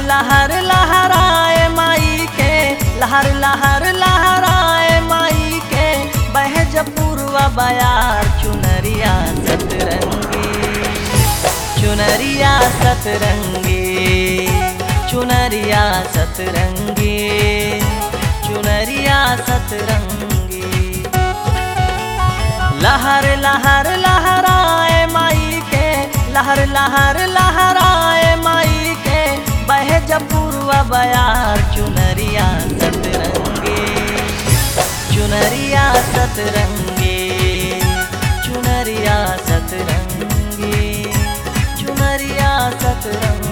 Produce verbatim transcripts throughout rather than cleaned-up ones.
लहर लहराए माई के, लहर लहर लहराए माई के, बह जपूर्वा बयार चुनरिया सतरंगी, चुनरिया सतरंगी, चुनरिया सतरंगी, चुनरिया सतरंगी। लहर लहर लहराए माई के, लहर लहर लहराए माई के, बह जपूर्वा बयार चुनरिया सतरंगी, चुनरिया सतरंगी, चुनरिया सतरंगी, चुनरिया सतरंगी।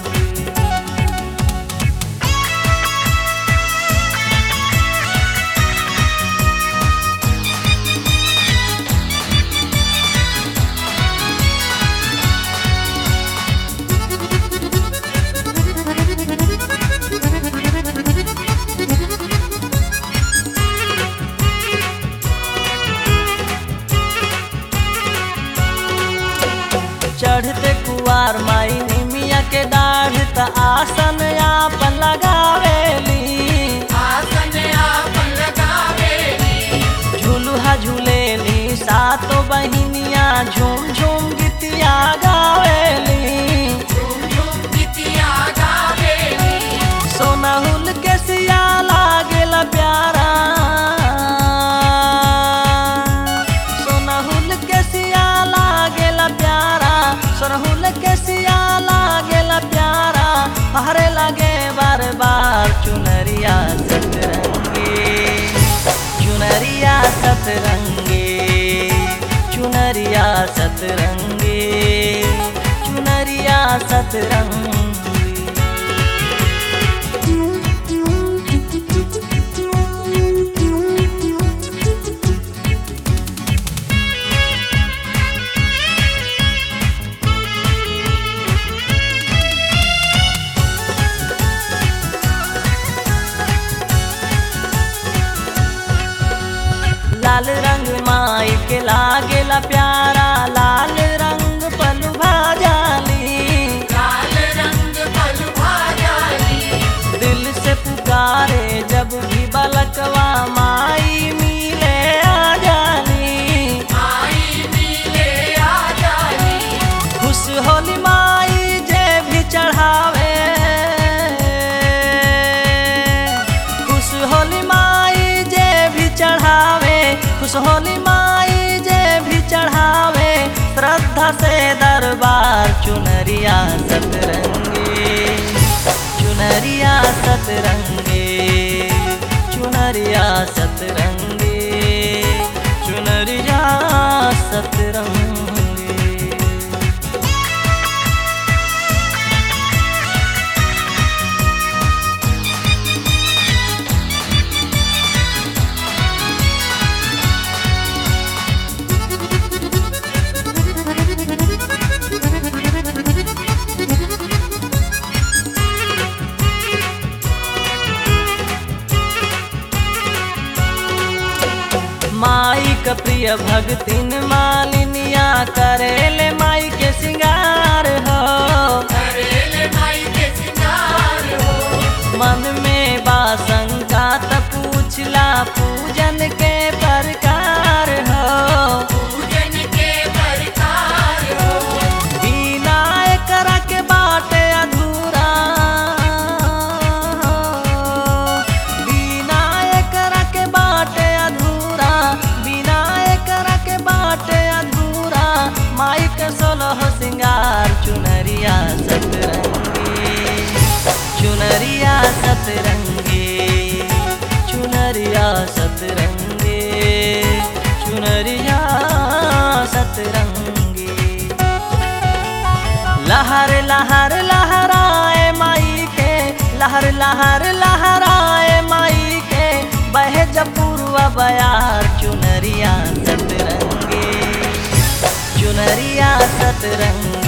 चढ़ते कुआर माई निमिया के डाढ़ त आसन आपन लगावेली, आसन आपन लगावेली, झुलुहा झूलेली सातो बहिनिया झूम झूम गीतिया गावेली, झूम झूम गीतिया गावेली, सोनहुल के सिया लागेला प्यारा, सोनहुल के सिया लागेला प्यारा, सोनहुल के सिया लागेला प्यारा, हरे लगे बार बार चुनरिया सतरंगी, चुनरिया सतरंगी, चुनरिया सतरंगी, चुनरिया सतरंगी। लाल रंग माई के लागेला प्यारा, लाल रंग पलुभा जाली, लाल रंग पलुभा जाली, दिल से पुकारे जब भी बलकवा माई मिले आ जाली, माई मिले आ जाली, खुश होली माई जे भी चढ़ावे, खुश होली माई जे भी चढ़ावे, खुश होली माई जे भी चढ़ावे, श्रद्धा से दरबार चुनरिया सतरंगी, चुनरिया सतरंगी, चुनरिया सतरंगी, चुनरिया सतरंगी। माई का प्रिय भगतिन मालिनिया करेले माई के सिंगार हो, करेले माई के सिंगार हो, मन में बाशंका त पूछला पूजन के प्रकार हो, पूजन के प्रकार हो, बिना एकरा के बाटे अधूरा, बिना एकरा के बाटे अधूरा, बिना एकरा के बाटे अधूरा, माई के सोलह सिंगार चुनरिया सतरंगी, चुनरिया सतरंगी, चुनरिया सतरंगी, चुनरिया सतरंगी। लहर लहर लहराए माई के, लहर लहर लहराए माई के, बह जपूर्वा बयार चुनरिया सतरंगी, चुनरिया सतरंगी,